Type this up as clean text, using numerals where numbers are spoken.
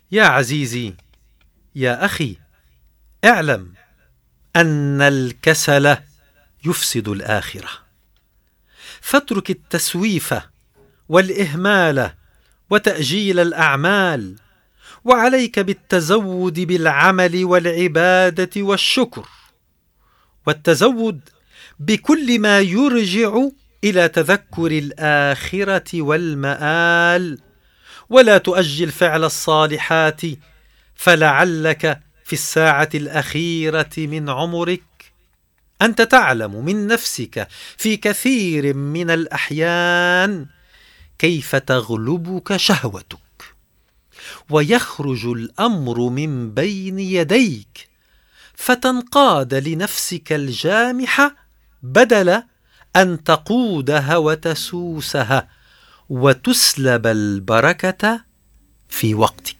يا عزيزي، يا أخي، اعلم أن الكسل يفسد الآخرة، فاترك التسويف والإهمال وتأجيل الأعمال، وعليك بالتزود بالعمل والعبادة والشكر، والتزود بكل ما يرجع إلى تذكر الآخرة والمآل، ولا تؤجل فعل الصالحات، فلعلك في الساعة الأخيرة من عمرك أنت تعلم من نفسك في كثير من الأحيان كيف تغلبك شهوتك، ويخرج الأمر من بين يديك، فتنقاد لنفسك الجامحة بدل أن تقودها وتسوسها، وتسلب البركة في وقتك.